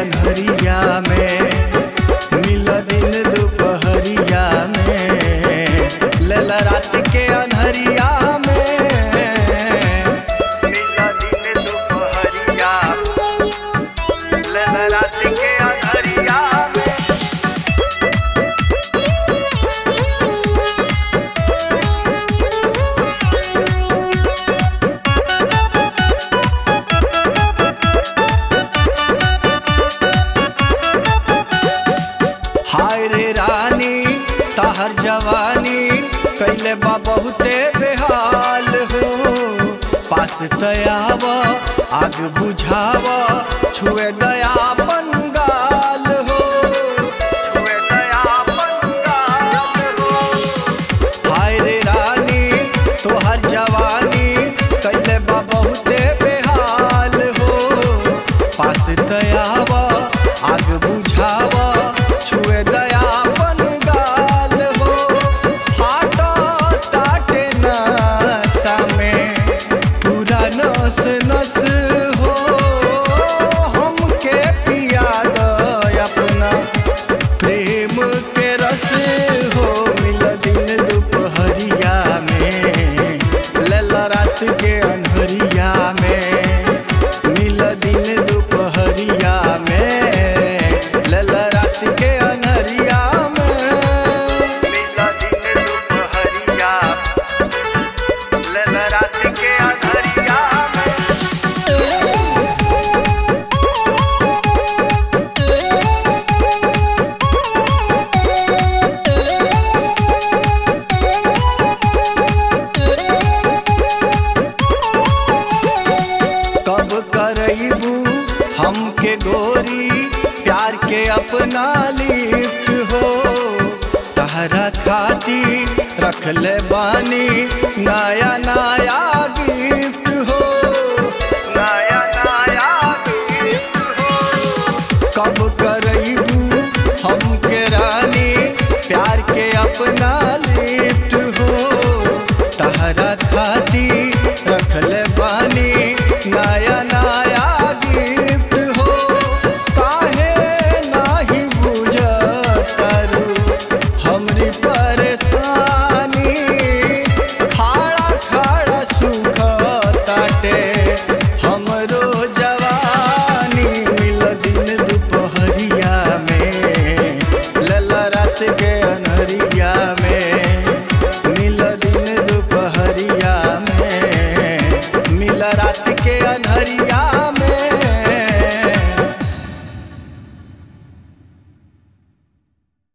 अनहरिया में, मिल दिन दोपहरिया में, लेल रात के अनहरिया में, मिल दिन दोपहरिया, लेल रात के अनहरिया में। हाय रे रानी तहर जवानी कैले बा बहुते बेहाल हो, पास तयाव आग बुझाव, छुए दयापन गाल हो, छुए दयापन गाल हो। हाय रे रानी तोहर जवानी कैले बा बहुते बेहाल हो, पास तयाव आग बुझाव, छुए दयापन गाल हो। फाटो ताटे नशा में पूरा नस नस हो, हमके पिया दो अपना प्रेम के रस हो, मिल दिन दोपहरिया में, लेल रात के अनहरिया में, मिल दिन दोपहरिया में, लेल रात के अनहरिया में, मिल दिन दोपहरिया, लेल रात के अनहरिया में। कब करैबू हमके गोरी प्यार के अपना लिफ्ट हो, तहरा खाती रखले बानी नया नया गिफ्ट हो, नया नया गिफ्ट हो। कब करैबू हमके रानी प्यार के अपना